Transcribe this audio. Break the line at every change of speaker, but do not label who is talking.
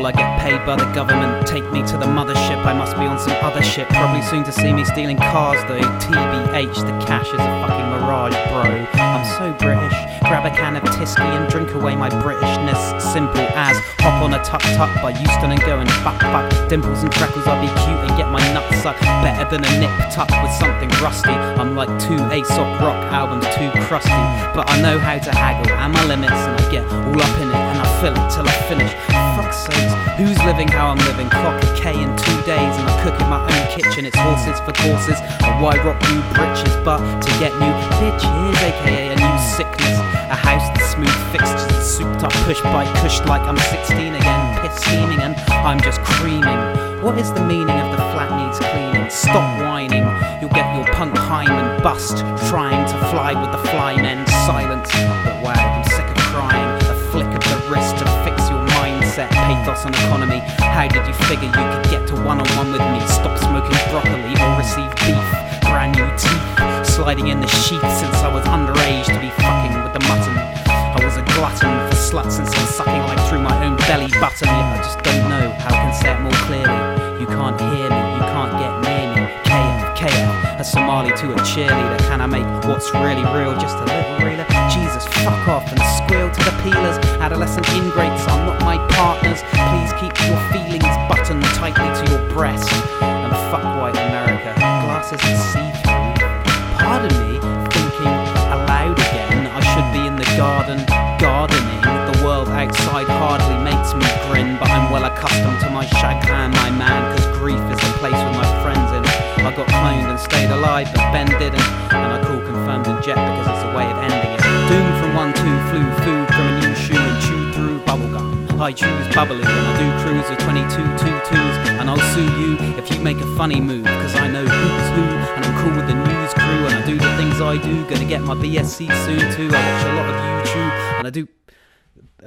I get paid by the government, take me to the mothership. I must be on some other ship, probably soon to see me stealing cars though. TBH, the cash is a fucking mirage, bro. I'm so British. Grab a can of Tisky and drink away my Britishness. Simple as hop on a tuk-tuk by Euston and go and fuck. Dimples and freckles, I'll be cute and get my nuts sucked. Better than a nip tuck with something rusty. I'm like 2 Aesop Rock albums, too crusty. But I know how to haggle and my limits, and I get all up in it and I fill it till I finish. Fuck's sakes, who's living how I'm living? Clock a K in 2 days and I cook in my own kitchen. It's horses for courses, and why rock new britches but to get new bitches, aka a new sickness. A house with smooth fixtures, souped up push by cush like I'm 16 again. Piss steaming and I'm just creaming. What is the meaning of the flat needs cleaning? Stop whining, you'll get your punk hymen bust trying to fly with the fly men. Silence, but wow, I'm sick of crying. A flick of the wrist to fix your mindset. Pathos and economy, how did you figure you could get to one-on-one with me? Stop smoking broccoli or receive beef. Brand new teeth, sliding in the sheath since I was underage to be fucking with the mutton. I was a glutton for sluts and some sucking like through my own belly button. Yet I just don't know how I can say it more clearly. You can't hear me, you can't get near me. KF, a Somali to a cheerleader. Can I make what's really real just a little realer? Jesus, fuck off and squeal to the peelers. Adolescent ingrates are not my partners. Please keep your feelings buttoned tightly to your breast. And fuck white America, glasses and see-through. Pardon me, thinking aloud again. I should be in the garden, gardening. The world outside hardly makes me grin, but I'm well accustomed to my shag and my man, cause grief is the place with my friends in it. I got cloned and stayed alive, but Ben didn't, and I call confirmed and jet because it's a way of ending it. Doomed from 1-2, flew food from a new shoe and chewed through bubblegum. I choose bubbly when I do cruise with 22 22s, and I'll sue you if you make a funny move, cause I know who's who, and I'm cool with the news crew, and I do the things I do. Gonna get my BSc soon too. I watch a lot of YouTube, and I do